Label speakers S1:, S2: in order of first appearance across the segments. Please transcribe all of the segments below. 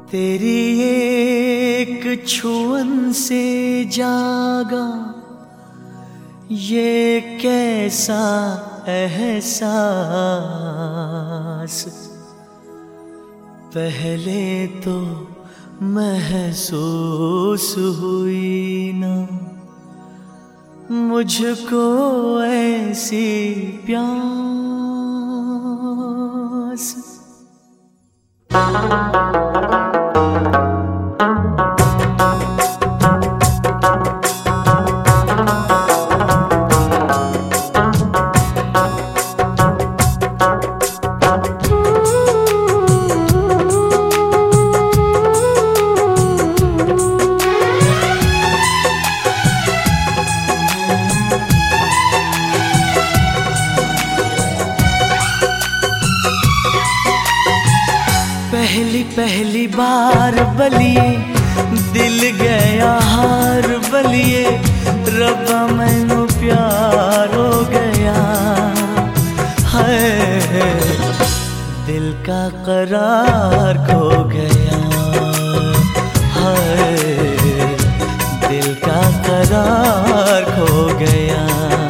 S1: तेरी एक छुअन से जागा ये कैसा एहसास, पहले तो महसूस हुई ना मुझको ऐसी प्यास। पहली पहली बार बलिए दिल गया हार बलिए, रब्बा मैनू प्यार हो गया है, दिल का करार खो गया है, दिल का करार खो गया।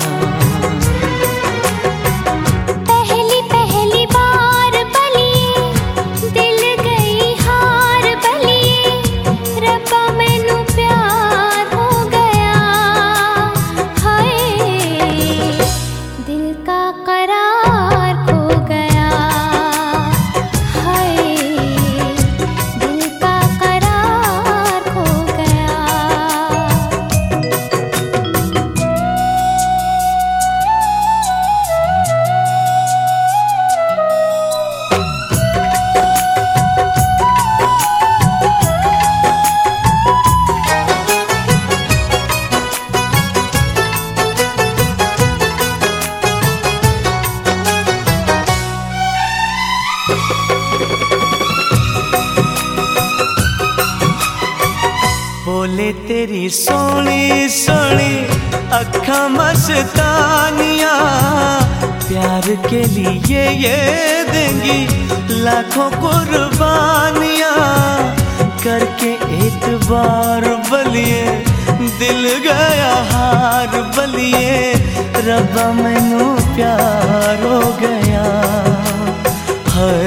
S1: बोले तेरी सोनी सोनी अखा मस्तानिया, प्यार के लिए ये देंगी लाखों कुर्बानियां, करके एतबार बलिए दिल गया हार बलिए, रब्बा मैनू प्यार हो गया है,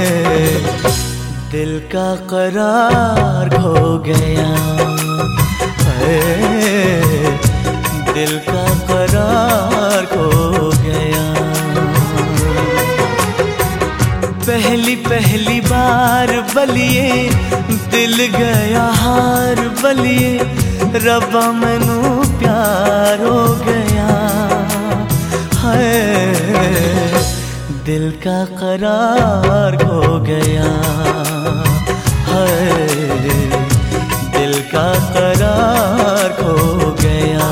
S1: दिल का करार खो गया है, दिल का करार खो गया। पहली पहली बार बलिए दिल गया हार बलिए, रब्बा मैनू प्यार हो गया है, दिल का करार खो गया है, दिल का करार खो गया।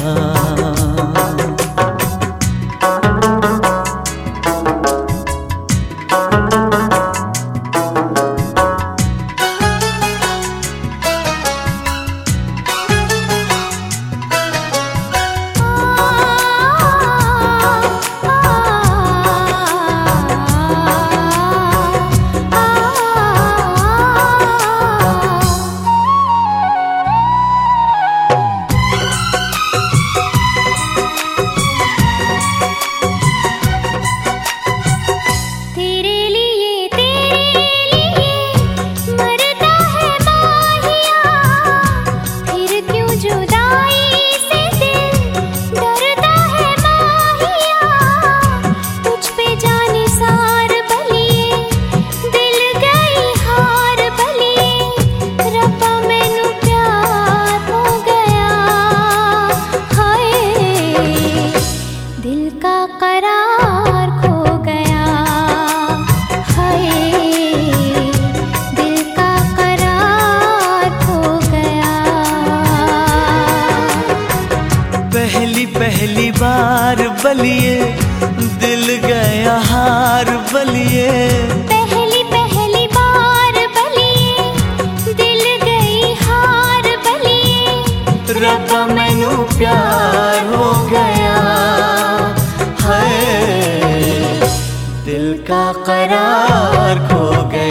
S1: पहली बार बलिए दिल गया हार बलिए,
S2: पहली पहली बार बलिए दिल गई हार बलिए,
S1: रब्बा मैनू प्यार हो गया है, दिल का करार खो गया।